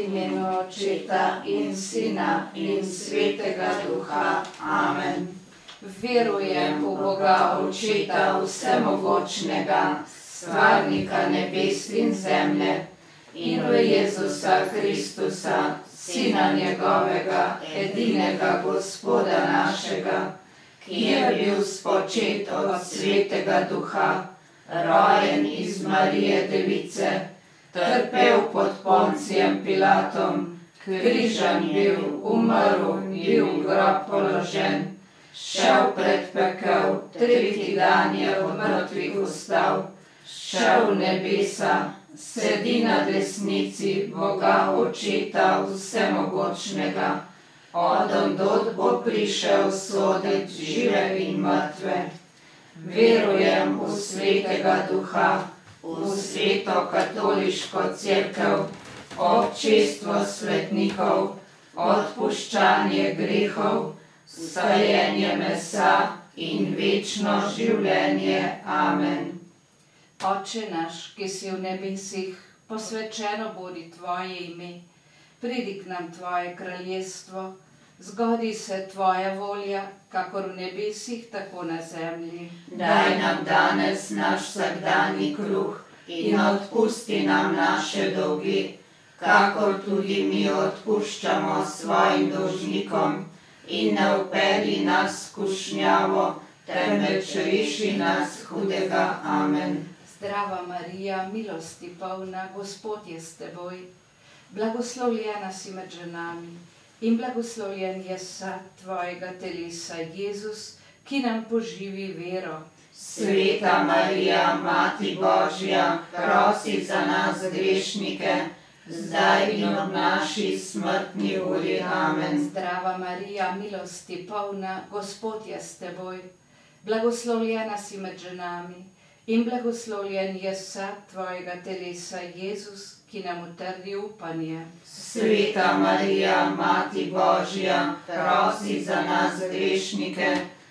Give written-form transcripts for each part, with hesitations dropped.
imenu Očeta in Sina in Svetega Duha. Amen. Verujem v Boga Očeta vsemogočnega, stvarnika nebes in zemlje, in v Jezusa Kristusa, Sina njegovega, edinega Gospoda našega, ki je bil spočet od Svetega Duha, rojen iz Marije Device, trpel pod Poncijem Pilatom, križan bil, umrl, bil v grob položen, šel pred pekel, tretji dan je od mrtvih vstal, šel v nebesa, sedi na desnici Boga Očeta vsemogočnega, odondod bo prišel sodit žive in mrtve. Verujem v Svetega Duha, v Sveto katoliško cerkev, občestvo svetnikov, odpuščanje grehov, vstajenje mesa in večno življenje. Amen. Oče naš, ki si v nebesih, posvečeno bodi tvoje ime, pridi k nam tvoje kraljestvo, zgodi se tvoja volja, kakor v nebesih, tako na zemlji. Daj nam danes naš vsakdanji kruh in odpusti nam naše dolgi, kakor tudi mi odpuščamo svojim dolžnikom, in ne vpelji nas v skušnjavo, temveč reši nas hudega. Amen. Zdrava Marija, milosti polna, Gospod je s teboj, blagoslovljena si med ženami in blagoslovljen je sad tvojega telesa, Jezus, ki nam poživi vero. Sveta Marija, Mati Božja, prosi za nas grešnike, zdaj in ob naši smrtni uri. Amen. Zdrava Marija, milosti polna, Gospod je s teboj, blagoslovljena si med ženami in blagoslovljen je sad tvojega telesa, Jezus, ki nam utrdi upanje. Sveta Marija, Mati Božja, prosi za nas grešnike,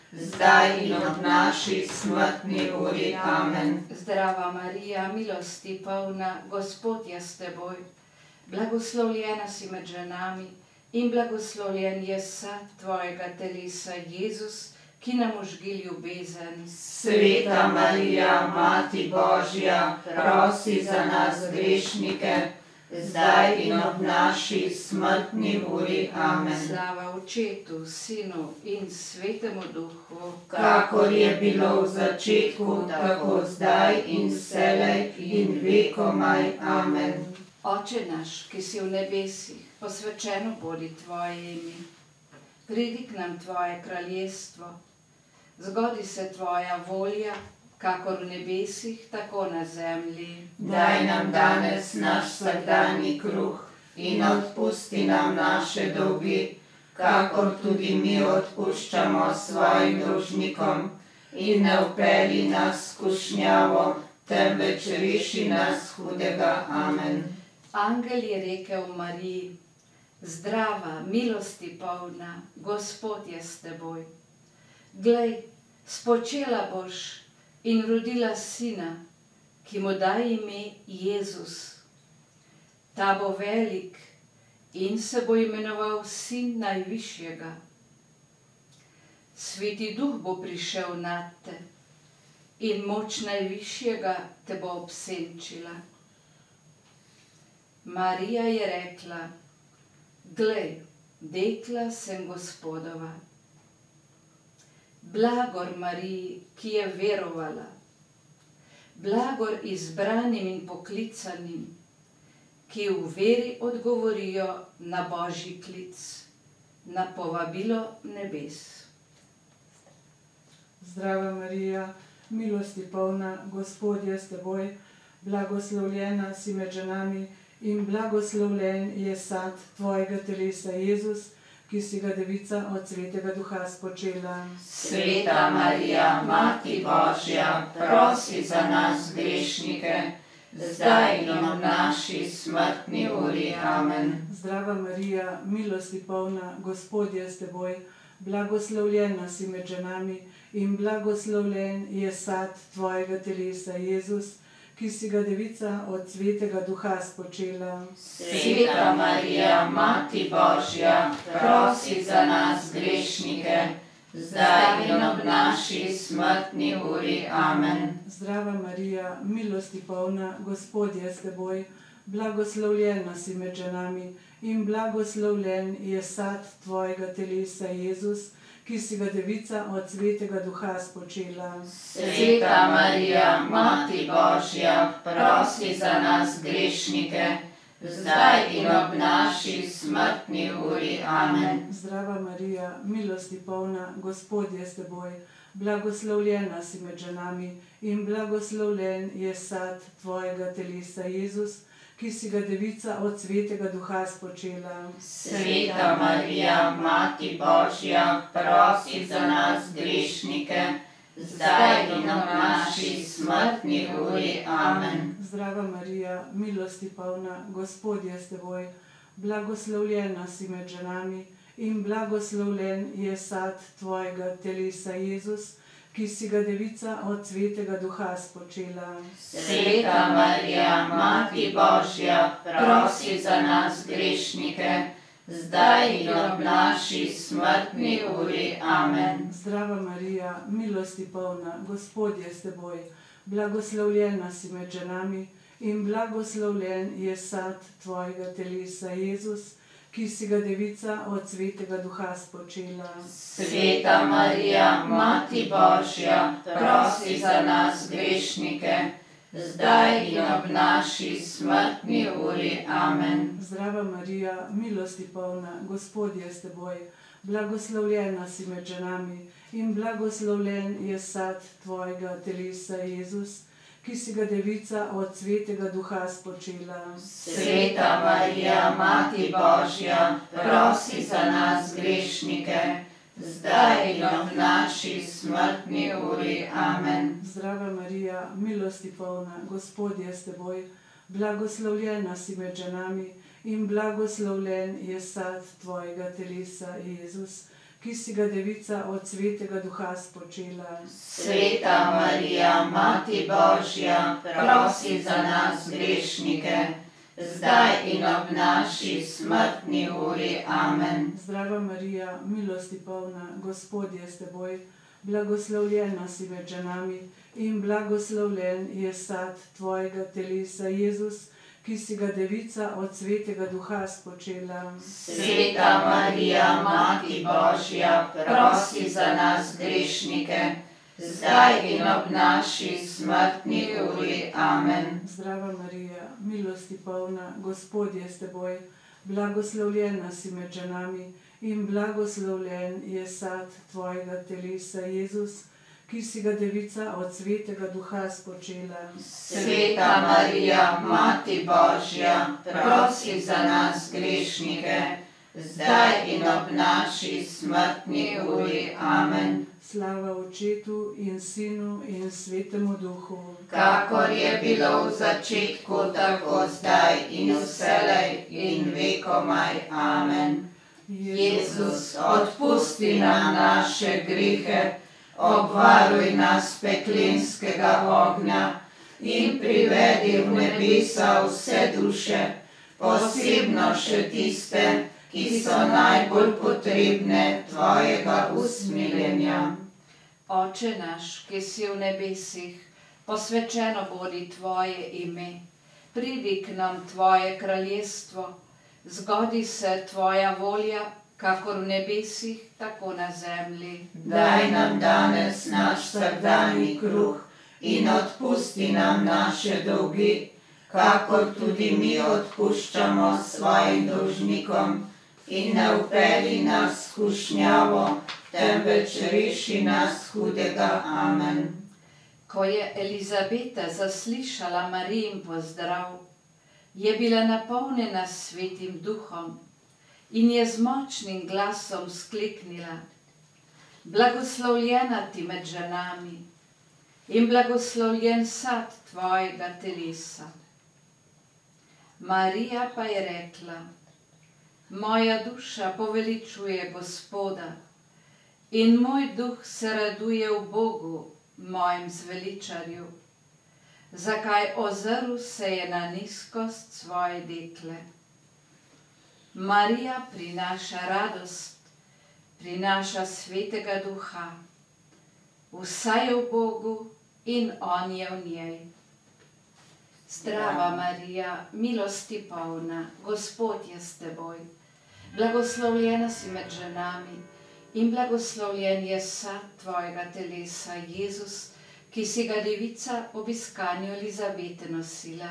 zdaj in ob naši smrtni uri. Amen. Zdrava Marija, milosti polna, Gospod je s teboj, blagoslovljena si med ženami in blagoslovljen je sad tvojega telesa, Jezus, ki nam užgi ljubezen. Sveta Marija, Mati Božja, prosi za nas grešnike, zdaj in ob naši smrtni uri. Amen. Slava Očetu, Sinu in Svetemu Duhu, kakor je bilo v začetku, tako zdaj in vselej in vekomaj. Amen. Oče naš, ki si v nebesih, posvečeno bodi tvoje ime. Pridi k nam tvoje kraljestvo, zgodi se tvoja volja, kakor v nebesih, tako na zemlji. Daj nam danes naš vsakdanji kruh in odpusti nam naše dolgi, kakor tudi mi odpuščamo svojim dolžnikom, in ne vpelji nas v skušnjavo, temveč reši nas hudega. Amen. Angel je rekel Mariji: zdrava, milosti polna, Gospod je s teboj. Glej, spočela boš in rodila sina, ki mu daj ime Jezus. Ta bo velik in se bo imenoval Sin Najvišjega. Sveti Duh bo prišel nad te in moč Najvišjega te bo obsenčila. Marija je rekla: glej, dekla sem Gospodova. Blagor Mariji, ki je verovala, blagor izbranim in poklicanim, ki v veri odgovorijo na Božji klic, na povabilo nebes. Zdrava Marija, milosti polna, Gospod je s teboj, blagoslovljena si med ženami in blagoslovljen je sad tvojega telesa, Jezus, ki si ga devica od Svetega Duha spočela. Sveta Marija, Mati Božja, prosi za nas grešnike, zdaj in ob naši smrtni uri. Amen. Zdrava Marija, milosti polna, Gospod je s teboj, blagoslovljena si med ženami in blagoslovljen je sad tvojega telesa, Jezus, ki si ga Devica od Svetega Duha spočela. Sveta Marija, Mati Božja, prosi za nas grešnike, zdaj in ob naši smrtni uri. Amen. Zdrava Marija, milosti polna, Gospod je s teboj, blagoslovljena si med ženami in blagoslovljen je sad tvojega telesa, Jezus, ki si ga Devica od Svetega Duha spočela. Sveta Marija, Mati Božja, prosi za nas grešnike, zdaj in ob naši smrtni uri. Amen. Zdrava Marija, milosti polna, Gospod je s teboj, blagoslovljena si med ženami in blagoslovljen je sad tvojega telesa, Jezus, ki si ga Devica od Svetega Duha spočela. Sveta Marija, Mati Božja, prosi za nas grešnike, zdaj in ob naši smrtni uri. Amen. Zdrava Marija, milosti polna, Gospod je s teboj, blagoslovljena si med ženami in blagoslovljen je sad tvojega telesa, Jezus, ki si ga Devica od Svetega Duha spočela. Sveta Marija, Mati Božja, prosi za nas grešnike, zdaj in ob naši smrtni uri. Amen. Zdrava Marija, milosti polna, Gospod je s teboj, blagoslovljena si med ženami in blagoslovljen je sad tvojega telesa, Jezus, ki si ga Devica od Svetega Duha spočela. Sveta Marija, Mati Božja, prosi za nas grešnike, zdaj in ob naši smrtni uri. Amen. Zdrava Marija, milosti polna, Gospod je s teboj, blagoslovljena si med ženami in blagoslovljen je sad tvojega telesa, Jezus, ki si ga Devica od Svetega Duha spočela. Sveta Marija, Mati Božja, prosi za nas grešnike, zdaj in ob naši smrtni uri. Amen. Zdrava Marija, milosti polna, Gospod je s teboj, blagoslovljena si med ženami in blagoslovljen je sad tvojega telesa, Jezus, ki si ga Devica od Svetega Duha spočela. Sveta Marija, Mati Božja, prosi za nas grešnike, zdaj in ob naši smrtni uri. Amen. Zdrava Marija, milosti polna, Gospod je s teboj, blagoslovljena si med ženami in blagoslovljen je sad tvojega telesa, Jezus, ki si ga Devica od Svetega Duha spočela. Sveta Marija, Mati Božja, prosi za nas grešnike, zdaj in ob naši smrtni uri. Amen. Zdrava Marija, milosti polna, Gospod je s teboj, blagoslovljena si med ženami in blagoslovljen je sad tvojega telesa, Jezus, ki si ga Devica od Svetega Duha spočela. Sveta Marija, Mati Božja, prosi za nas grešnike, zdaj in ob naši smrtni uri. Amen. Slava Očetu in Sinu in Svetemu Duhu, kakor je bilo v začetku, tako zdaj in vselej in vekomaj. Amen. Jezus, odpusti nam naše grehe, obvaruj nas peklenskega ognja in privedi v nebesa vse duše, posebno še tiste, ki so najbolj potrebne tvojega usmiljenja. Oče naš, ki si v nebesih, posvečeno bodi tvoje ime. Pridi k nam tvoje kraljestvo, zgodi se tvoja volja, kakor v nebesih, tako na zemlji. Daj nam danes naš vsakdanji kruh in odpusti nam naše dolgi, kakor tudi mi odpuščamo svojim dolžnikom. In ne vpelji nas v skušnjavo, temveč reši nas hudega. Amen. Ko je Elizabeta zaslišala Marijin pozdrav, je bila napolnjena s Svetim Duhom in je z močnim glasom skliknila: Blagoslovljena ti med ženami in blagoslovljen sad tvojega telesa. Marija pa je rekla: Moja duša poveličuje Gospoda in moj duh se raduje v Bogu, mojem zveličarju. zakaj ozrl se je na nizkost svoje dekle. Marija prinaša radost, prinaša Svetega Duha. Vsa je v Bogu in On je v njej. Zdrava Marija, milosti polna, Gospod je s teboj. Blagoslovljena si med ženami in blagoslovljen je sad tvojega telesa, Jezus, ki si ga devica ob iskanju Elizabete nosila.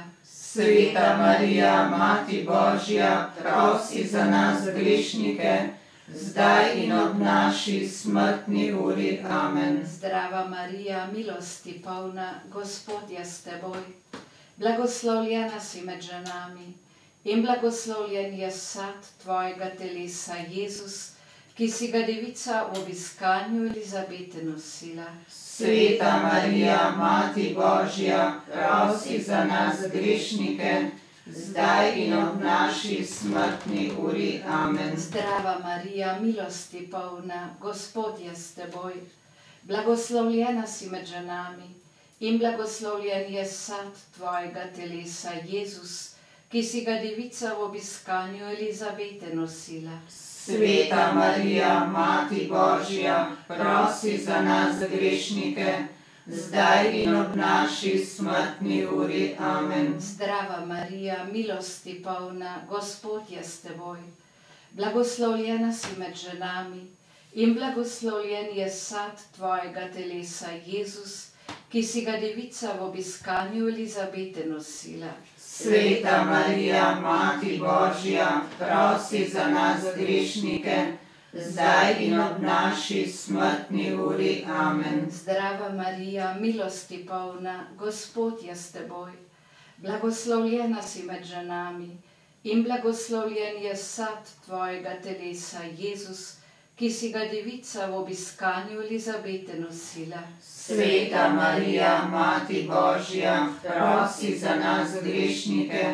Sveta Marija, Mati Božja, prosi za nas grešnike, zdaj in ob naši smrtni uri. Amen. Zdrava Marija, milosti polna, Gospod je s teboj. Blagoslovljena si med ženami in blagoslovljen je sad tvojega telesa, Jezus, ki si ga devica ob iskanju Elizabete nosila. Sveta Marija, Mati Božja, prosi za nas grešnike, zdaj in ob naši smrtni uri. Amen. Zdrava Marija, milosti polna, Gospod je s teboj. Blagoslovljena si med ženami in blagoslovljen je sad tvojega telesa, Jezus, ki si ga devica ob iskanju Elizabete nosila. Sveta Marija, Mati Božja, prosi za nas grešnike, zdaj in ob naši smrtni uri. Amen. Zdrava Marija, milosti polna, Gospod je s teboj. Blagoslovljena si med ženami in blagoslovljen je sad tvojega telesa, Jezus, ki si ga devica ob iskanju Elizabete nosila. Sveta Marija, Mati Božja, prosi za nas grešnike, zdaj in ob naši smrtni uri. Amen. Zdrava Marija, milosti polna, Gospod je s teboj. Blagoslovljena si med ženami in blagoslovljen je sad tvojega telesa, Jezus, ki si ga devica ob iskanju Elizabete nosila. Sveta Marija, Mati Božja, prosi za nas grešnike,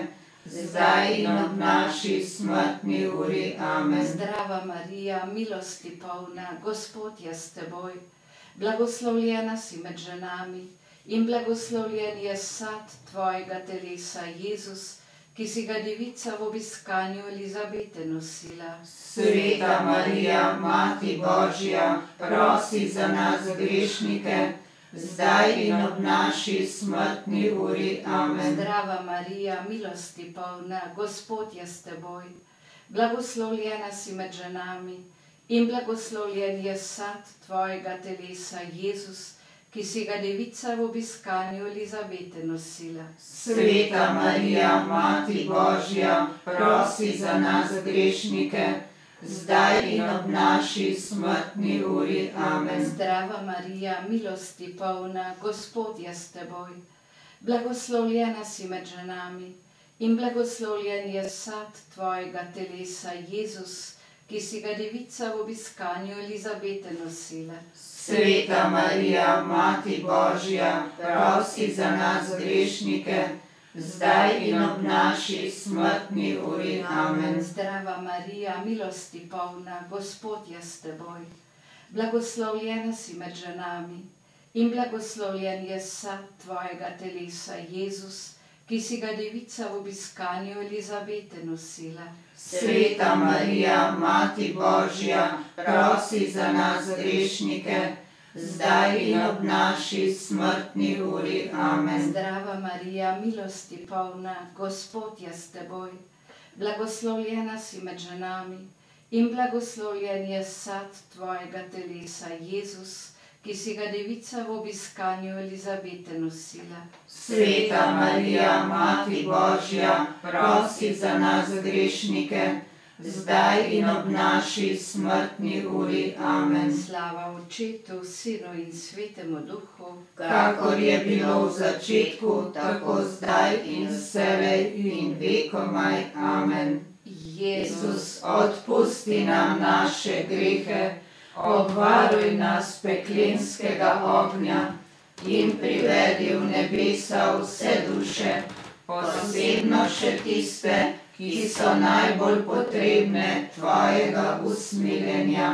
zdaj in ob naši smrtni uri. Amen. Zdrava Marija, milosti polna, Gospod je s teboj. Blagoslovljena si med ženami in blagoslovljen je sad tvojega telesa, Jezus, ki si ga devica ob iskanju Elizabete nosila. Sveta Marija, Mati Božja, prosi za nas grešnike, zdaj in ob naši smrtni uri. Amen. Zdrava Marija, milosti polna, Gospod je s teboj. Blagoslovljena si med ženami in blagoslovljen je sad tvojega telesa, Jezus, ki si ga devica ob iskanju Elizabete nosila. Sveta Marija, Mati Božja, prosi za nas grešnike, zdaj in ob naši smrtni uri. Amen. Zdrava Marija, milosti polna, Gospod je s teboj. Blagoslovljena si med ženami in blagoslovljen je sad tvojega telesa, Jezus, ki si ga devica ob iskanju Elizabete nosila. Sveta Marija, Mati Božja, prosi za nas grešnike, zdaj in ob naši smrtni uri. Amen. Zdrava Marija, milosti polna, Gospod je s teboj. Blagoslovljena si med ženami in blagoslovljen je sad tvojega telesa, Jezus, ki si ga devica ob iskanju Elizabete nosila. Sveta Marija, Mati Božja, prosi za nas grešnike, zdaj in ob naši smrtni uri. Amen. Zdrava Marija, milosti polna, Gospod je s teboj. Blagoslovljena si med ženami in blagoslovljen je sad tvojega telesa, Jezus, ki si ga devica ob iskanju Elizabete nosila. Sveta Marija, Mati Božja, prosi za nas grešnike, zdaj in ob naši smrtni uri. Amen. Slava Očetu, Sinu in Svetemu Duhu, kakor je bilo v začetku, tako zdaj in vselej in vekomaj. Amen. Jezus, odpusti nam naše grehe, obvaruj nas peklenskega ognja in privedi v nebesa vse duše, posebno še tiste, ki so najbolj potrebne tvojega usmiljenja.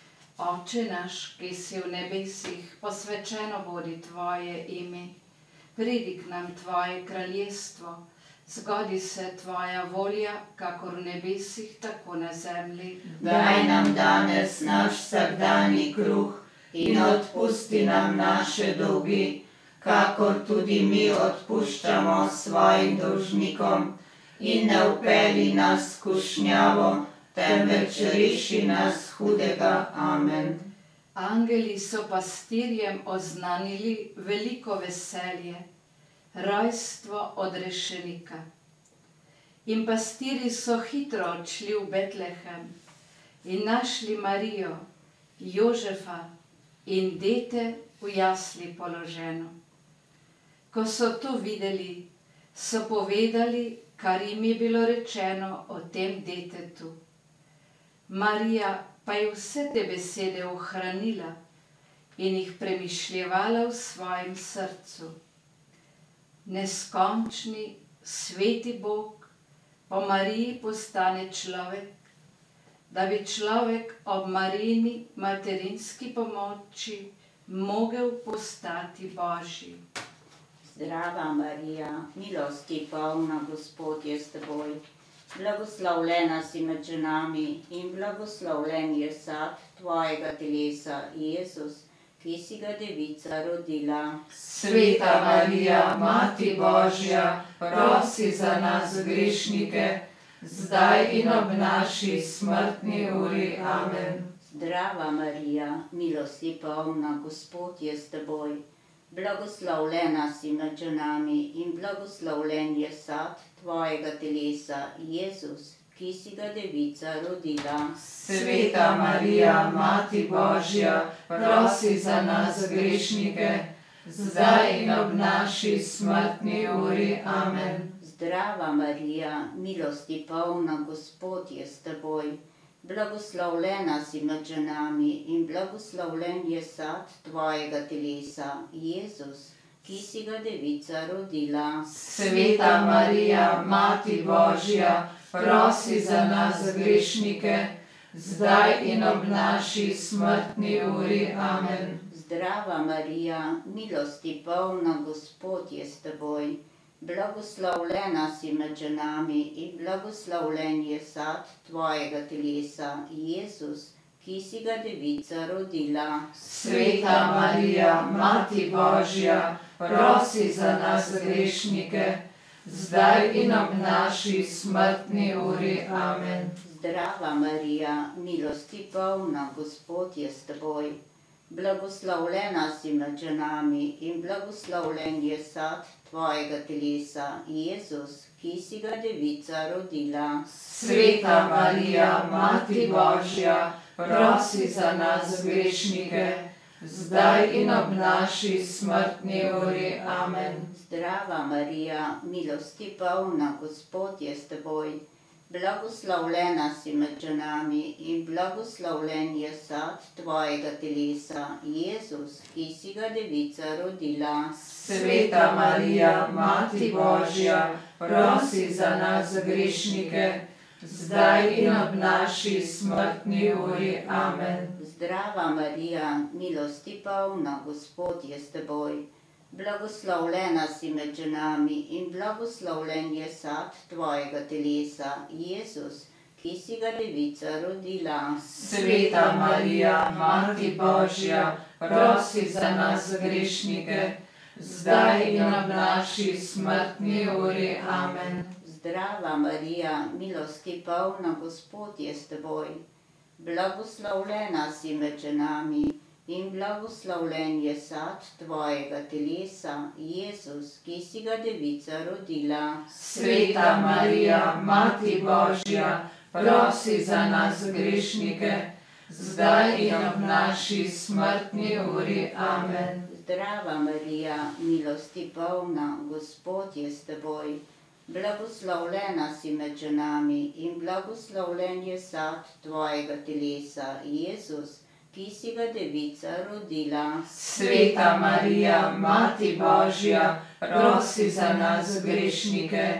Oče naš, ki si v nebesih, posvečeno bodi tvoje ime. pridi k nam tvoje kraljestvo, zgodi se tvoja volja, kakor v nebesih, tako na zemlji. Daj nam danes naš vsakdanji kruh in odpusti nam naše dolgi, kakor tudi mi odpuščamo svojim dolžnikom. In ne vpelji nas v skušnjavo, temveč reši nas hudega. Amen. Angeli so pastirjem oznanili veliko veselje, rojstvo odrešenika. In pastirji so hitro odšli v Betlehem in našli Marijo, Jožefa in dete v jasli položeno. Ko so to videli, so povedali, kar jim je bilo rečeno o tem detetu. Marija pa je vse te besede ohranila in jih premišljevala v svojem srcu. Neskončni, sveti Bog po Mariji postane človek, da bi človek ob Marijini materinski pomoči mogel postati Božji. Zdrava Marija, milosti polna, Gospod je s teboj. Blagoslovljena si med ženami in blagoslovljen je sad tvojega telesa, Jezus, ki si ga devica rodila. Sveta Marija, Mati Božja, prosi za nas grešnike, zdaj in ob naši smrtni uri. Amen. Zdrava Marija, milosti polna, Gospod je s teboj. Blagoslovljena si med ženami in blagoslovljen je sad tvojega telesa, Jezus, ki si ga devica rodila. Sveta Marija, Mati Božja, prosi za nas grešnike, zdaj in ob naši smrtni uri. Amen. Zdrava Marija, milosti polna, Gospod je s teboj. Blagoslovljena si med ženami in blagoslovljen je sad tvojega telesa, Jezus, ki si ga devica rodila. Sveta Marija, Mati Božja, prosi za nas grešnike, zdaj in ob naši smrtni uri. Amen. Zdrava Marija, milosti polna, Gospod je s teboj. Blagoslovljena si med ženami in blagoslovljen je sad tvojega telesa, Jezus, ki si ga devica rodila. Sveta Marija, Mati Božja, prosi za nas grešnike, zdaj in ob naši smrtni uri. Amen. Zdrava Marija, milosti polna, Gospod je s teboj. Blagoslovljena si med ženami in blagoslovljen je sad tvojega telesa, Jezus, ki si ga devica rodila. Sveta Marija, Mati Božja, prosi za nas grešnike, zdaj in ob naši smrtni uri. Amen. Zdrava Marija, milosti polna, Gospod je s teboj. Blagoslovljena si med ženami in blagoslovljen je sad tvojega telesa, Jezus, ki si ga devica rodila. Sveta Marija, Mati Božja, prosi za nas grešnike, zdaj in ob naši smrtni uri. Amen. Zdrava Marija, milosti polna, Gospod je s teboj. Blagoslovljena si med ženami in blagoslovljen je sad tvojega telesa, Jezus, ki si ga devica rodila. Sveta Marija, Mati Božja, prosi za nas grešnike, zdaj in ob naši smrtni uri. Amen. Zdrava Marija, milosti polna, Gospod je s teboj. Blagoslovljena si med ženami in blagoslovljen je sad tvojega telesa, Jezus, ki si ga devica rodila. Sveta Marija, Mati Božja, prosi za nas grešnike, zdaj in ob naši smrtni uri. Amen. Zdrava Marija, milosti polna, Gospod je s teboj. Blagoslovljena si med ženami in blagoslovljen je sad tvojega telesa, Jezus, ki si ga devica rodila. Sveta Marija, Mati Božja, prosi za nas grešnike,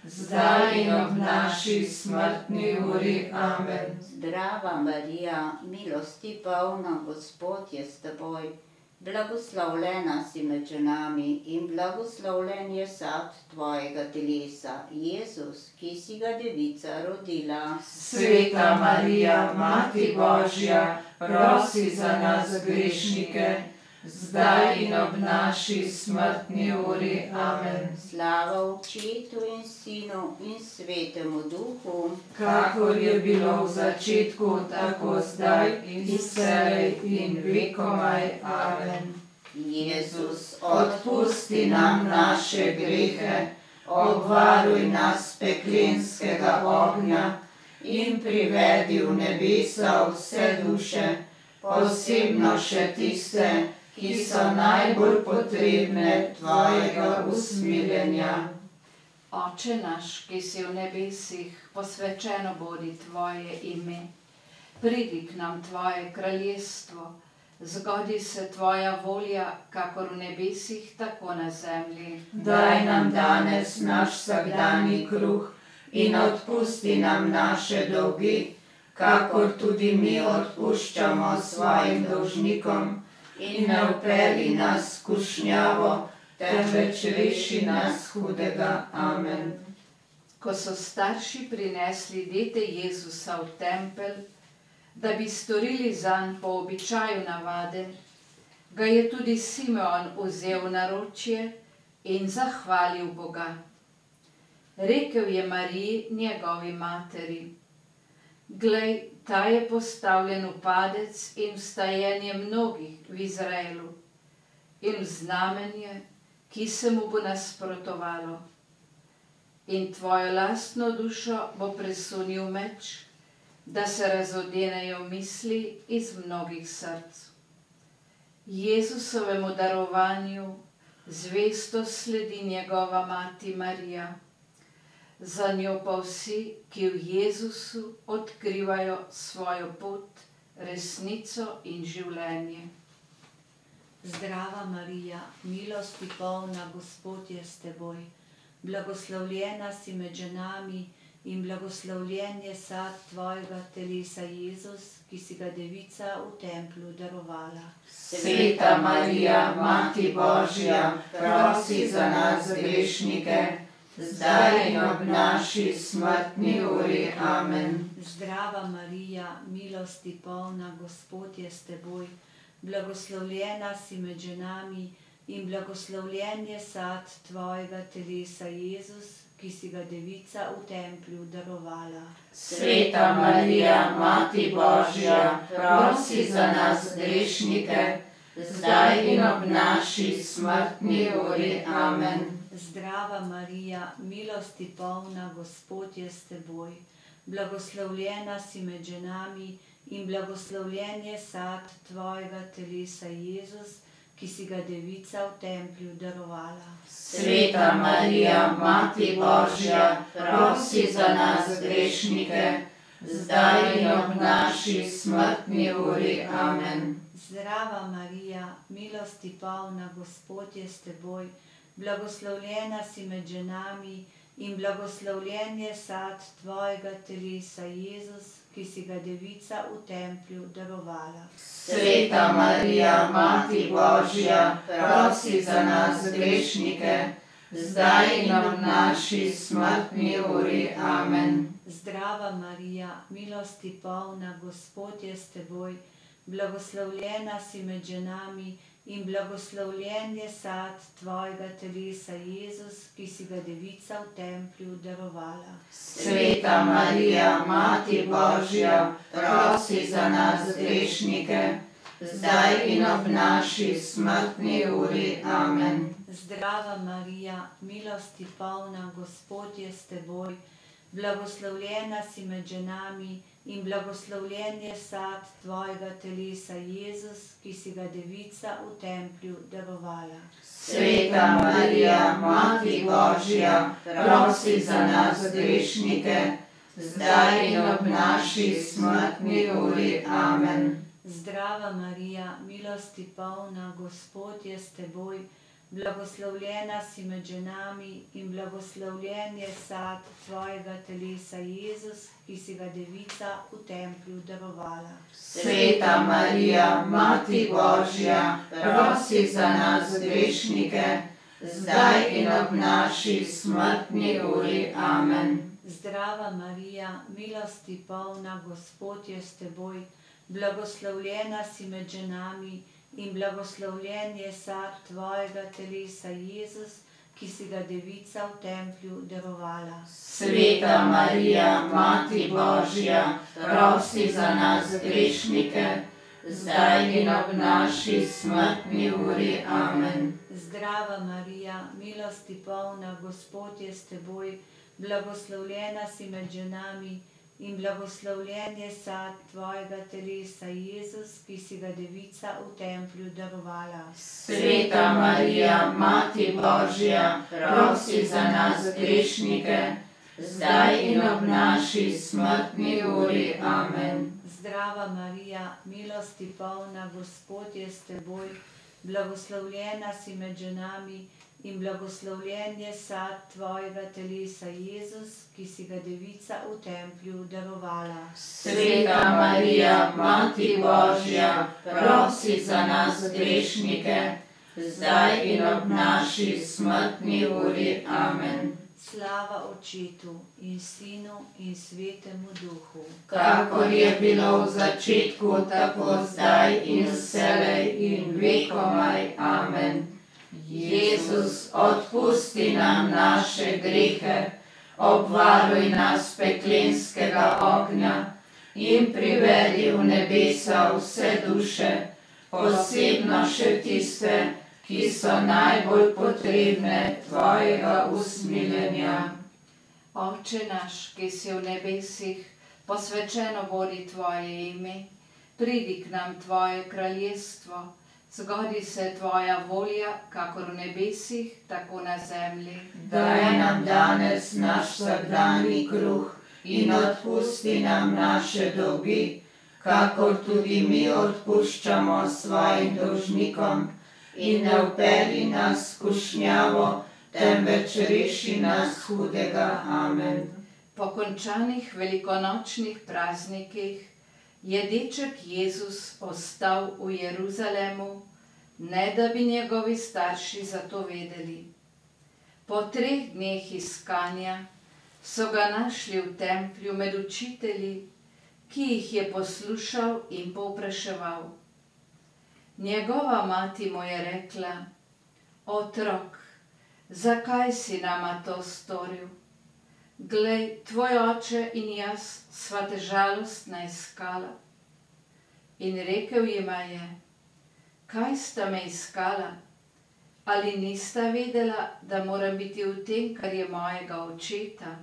zdaj in ob naši smrtni uri. Amen. Zdrava Marija, milosti polna, Gospod je s teboj. Blagoslovljena si med ženami in blagoslovljen je sad tvojega telesa, Jezus, ki si ga devica rodila. Sveta Marija, Mati Božja, prosi za nas grešnike, zdaj in ob naši smrtni uri. Amen. Slava Očetu in Sinu in Svetemu Duhu, Kakor je bilo v začetku, tako zdaj in vselej in vekomaj. Amen. Jezus, odpusti nam naše grehe, obvaruj nas peklenskega ognja in privedi v nebesa vse duše, posebno še tiste, ki so najbolj potrebne tvojega usmiljenja. Oče naš, ki si v nebesih, posvečeno bodi tvoje ime. Pridi k nam tvoje kraljestvo, zgodi se tvoja volja, kakor v nebesih, tako na zemlji. Daj nam danes naš vsakdanji kruh in odpusti nam naše dolgi, kakor tudi mi odpuščamo svojim dolžnikom. In ne vpelji nas v skušnjavo, temveč reši nas hudega. Amen. Ko so starši prinesli dete Jezusa v tempelj, da bi storili zanj po običaju navade, ga je tudi Simeon vzel v naročje in zahvalil Boga. Rekel je Mariji, njegovi materi: Glej, ta je postavljen v padec in vstajenje mnogih v Izraelu in v znamenje, ki se mu bo nasprotovalo. In tvojo lastno dušo bo presunil meč, da se razodenejo misli iz mnogih src. Jezusovemu darovanju zvesto sledi njegova mati Marija, za njo pa vsi, ki v Jezusu odkrivajo svojo pot, resnico in življenje. Zdrava Marija, milosti polna, Gospod je s teboj. Blagoslovljena si med ženami in blagoslovljen je sad tvojega telesa, Jezus, ki si ga devica v templju darovala. Sveta Marija, Mati Božja, prosi za nas grešnike, zdaj in ob naši smrtni uri. Amen. Zdrava Marija, milosti polna, Gospod je s teboj. Blagoslovljena si med ženami in blagoslovljen je sad tvojega telesa, Jezus, ki si ga devica v templju darovala. Sveta Marija, Mati Božja, prosi za nas grešnike, zdaj in ob naši smrtni uri. Amen. Zdrava Marija, milosti polna, Gospod je s teboj. Blagoslovljena si med ženami in blagoslovljen je sad tvojega telesa, Jezus, ki si ga devica v templju darovala. Sveta Marija, Mati Božja, prosi za nas grešnike, zdaj in ob naši smrtni uri. Amen. Zdrava Marija, milosti polna, Gospod je s teboj. Blagoslovljena si med ženami in blagoslovljen je sad tvojega telesa, Jezus, ki si ga devica v templju darovala. Sveta Marija, Mati Božja, prosi za nas grešnike, zdaj in ob naši smrtni uri. Amen. Zdrava Marija, milosti polna, Gospod je s teboj. Blagoslovljena si med ženami in blagoslovljen je sad tvojega telesa, Jezus, ki si ga devica v templju darovala. Sveta Marija, Mati Božja, prosi za nas grešnike, zdaj in ob naši smrtni uri. Amen. Zdrava Marija, milosti polna, Gospod je s teboj. Blagoslovljena si med ženami in blagoslovljen je sad tvojega telesa, Jezus, ki si ga devica v templju darovala. Sveta Marija, Mati Božja, prosi za nas grešnike, zdaj in ob naši smrtni uri. Amen. Zdrava Marija, milosti polna, Gospod je s teboj. blagoslovljena si med ženami in blagoslovljen je sad tvojega telesa, Jezus, ki si ga devica v templju darovala. Sveta Marija, Mati Božja, prosi za nas grešnike, zdaj in ob naši smrtni uri. Amen. Zdrava Marija, milosti polna, Gospod je s teboj, blagoslovljena si med ženami in blagoslovljen je sad tvojega telesa, Jezus, ki si ga devica v templju darovala. Sveta Marija, Mati Božja, prosi za nas grešnike, zdaj in ob naši smrtni uri. Amen. Zdrava Marija, milosti polna, Gospod je s teboj, blagoslovljena si med ženami in blagoslovljen je sad tvojega telesa, Jezus, ki si ga devica v templju darovala. Sveta Marija, Mati Božja, prosi za nas grešnike, zdaj in ob naši smrtni uri. Amen. Zdrava Marija, milosti polna, Gospod je s teboj, blagoslovljena si med ženami in blagoslovljen je sad tvojega telesa, Jezus, ki si ga devica v templju darovala. Sveta Marija, Mati Božja, prosi za nas grešnike, zdaj in ob naši smrtni uri. Amen. Slava Očetu in Sinu in Svetemu Duhu. Kakor je bilo v začetku, tako zdaj in vselej in vekomaj. Amen. Jezus, odpusti nam naše grehe, obvaruj nas peklenskega ognja in privedi v nebesa vse duše, posebno še tiste, ki so najbolj potrebne tvojega usmiljenja. Oče naš, ki si v nebesih, posvečeno bodi tvoje ime, pridi k nam tvoje kraljestvo, zgodi se tvoja volja, kakor v nebesih, tako na zemlji. Daj nam danes naš vsakdanji kruh in odpusti nam naše dolgi, kakor tudi mi odpuščamo svojim dolžnikom. In ne vpelji nas v skušnjavo, temveč reši nas hudega. Amen. Po končanih velikonočnih praznikih je deček Jezus ostal v Jeruzalemu, ne da bi njegovi starši za to vedeli. Po 3 dneh iskanja so ga našli v templju med učitelji, ki jih je poslušal in povpraševal. Njegova mati mu je rekla: Otrok, zakaj si nama to storil? Glej, tvoj oče in jaz sva te žalostna iskala. In rekel jima je: Kaj sta me iskala? Ali nista vedela, da moram biti v tem, kar je mojega očeta?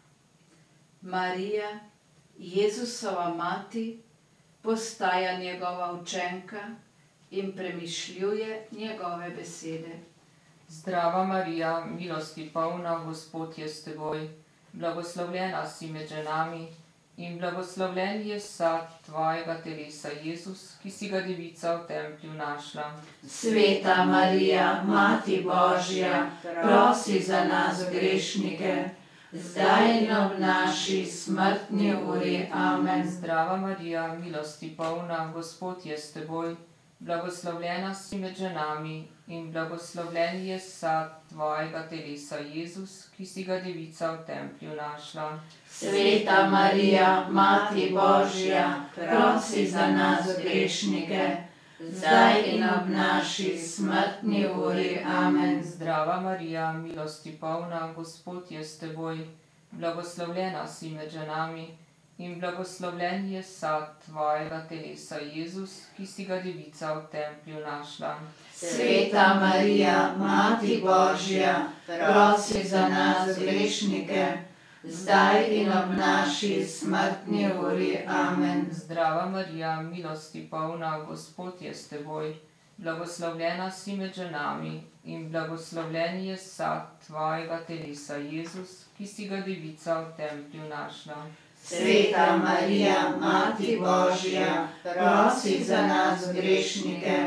Marija, Jezusova mati, postaja njegova učenka in premišljuje njegove besede. Zdrava Marija, milosti polna, Gospod je s teboj, blagoslovljena si med ženami in blagoslovljen je sad tvojega telesa, Jezus, ki si ga devica v templju našla. Sveta Marija, Mati Božja, prosi za nas grešnike, zdaj in ob naši smrtni uri. Amen. Zdrava Marija, milosti polna, Gospod je s teboj, blagoslovljena si med ženami in blagoslovljen je sad tvojega telesa, Jezus, ki si ga devica v templju našla. Sveta Marija, Mati Božja, prosi za nas grešnike, zdaj in ob naši smrtni uri. Amen. Zdrava Marija, milosti polna, Gospod je s teboj, blagoslovljena si med ženami in blagoslovljen je sad tvojega telesa, Jezus, ki si ga devica v templju našla. Sveta Marija, Mati Božja, prosi za nas grešnike, zdaj in ob naši smrtni uri. Amen. Zdrava Marija, milosti polna, Gospod je s teboj, blagoslovljena si med ženami in blagoslovljen je sad tvojega telesa, Jezus, ki si ga devica v templju našla. Sveta Marija, Mati Božja, prosi za nas grešnike,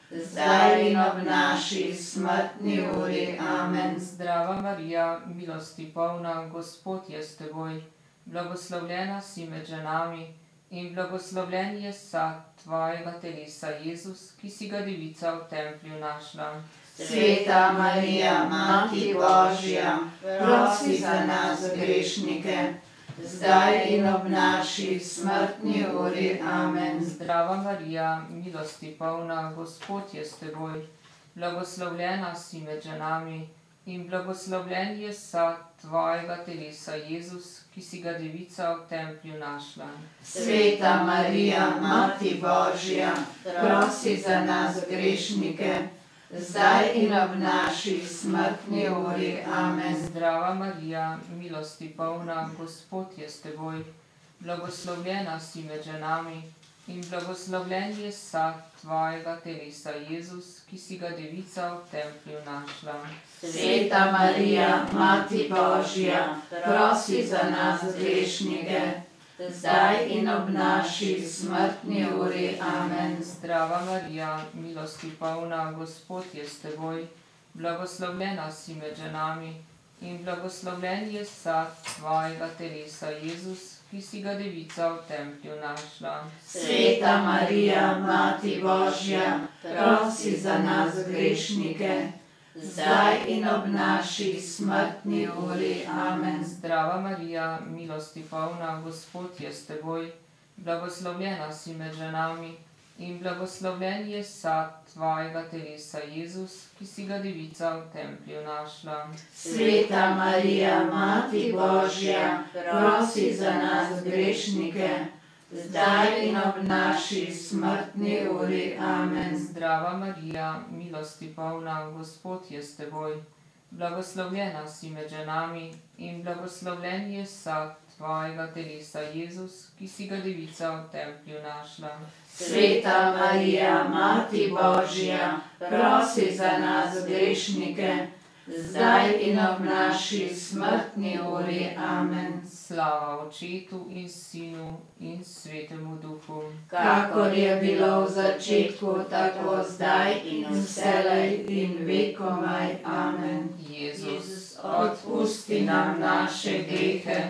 zdaj in ob naši smrtni uri. Amen. Zdrava Marija, milosti polna, Gospod je s teboj, blagoslovljena si med ženami in blagoslovljen je sad tvojega telesa, Jezus, ki si ga devica v templju našla. Sveta Marija, Mati Božja, prosi za nas grešnike, zdaj in ob naši smrtni uri. Amen. Zdrava Marija, milosti polna, Gospod je s teboj, blagoslovljena si med ženami in blagoslovljen je sad tvojega telesa, Jezus, ki si ga devica v templju našla. Sveta Marija, Mati Božja, prosi za nas grešnike, zdaj in ob naši smrtni uri. Amen. Zdrava Marija, milosti polna, Gospod je s teboj, blagoslovljena si med ženami in blagoslovljen je sad tvojega telesa, Jezus, ki si ga devica v templju našla. Sveta Marija, Mati Božja, prosi za nas grešnike, zdaj in ob naši smrtni uri. Amen. Zdrava Marija, milosti polna, Gospod je s teboj, blagoslovljena si med ženami in blagoslovljen je sad tvojega telesa, Jezus, ki si ga devica v templju našla. Sveta Marija, Mati Božja, prosi za nas grešnike, zdaj in ob naši smrtni uri. Amen. Zdrava Marija, milosti polna, Gospod je s teboj, blagoslovljena si med ženami in blagoslovljen je sad tvojega telesa, Jezus, ki si ga devica v templju našla. Sveta Marija, Mati Božja, prosi za nas grešnike, zdaj in ob naši smrtni uri. Amen. Zdrava Marija, milosti polna, Gospod je s teboj, blagoslovljena si med ženami in blagoslovljen je sad tvojega telesa, Jezus, ki si ga devica v templju našla. Sveta Marija, Mati Božja, prosi za nas grešnike, zdaj in ob naši smrtni uri. Amen. Slava Očetu in Sinu in Svetemu Duhu, kakor je bilo v začetku, tako zdaj in vselej in vekomaj. Amen. Jezus, Odpusti nam naše grehe,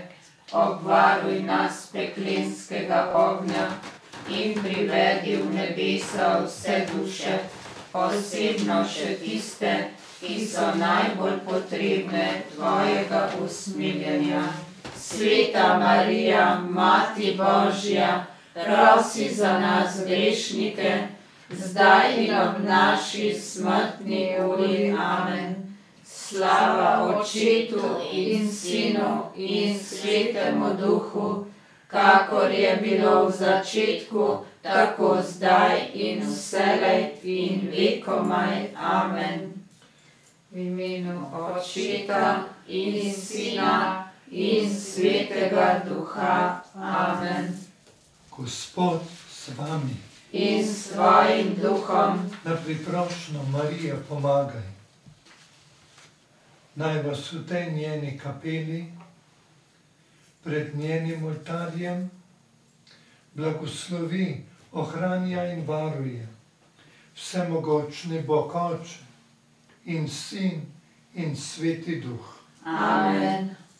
obvaruj nas peklenskega ognja in privedi v nebesa vse duše, posebno še tiste, ki so najbolj potrebne tvojega usmiljenja. Sveta Marija, Mati Božja, prosi za nas grešnike, zdaj in ob naši smrtni uri. Amen. Slava Očetu in Sinu in Svetemu Duhu, kakor je bilo v začetku, tako zdaj in vselej in vekomaj. Amen. V imenu Očeta in Sina in Svetega Duha. Amen. Gospod s vami. In s tvojim duhom. Na priprošnjo Marijo pomagaj. Naj vas v tej njeni kapeli, pred njenim oltarjem, blagoslovi, ohranja in varuje vsemogočni Bog Oče in Sin in Sveti Duh. Amen.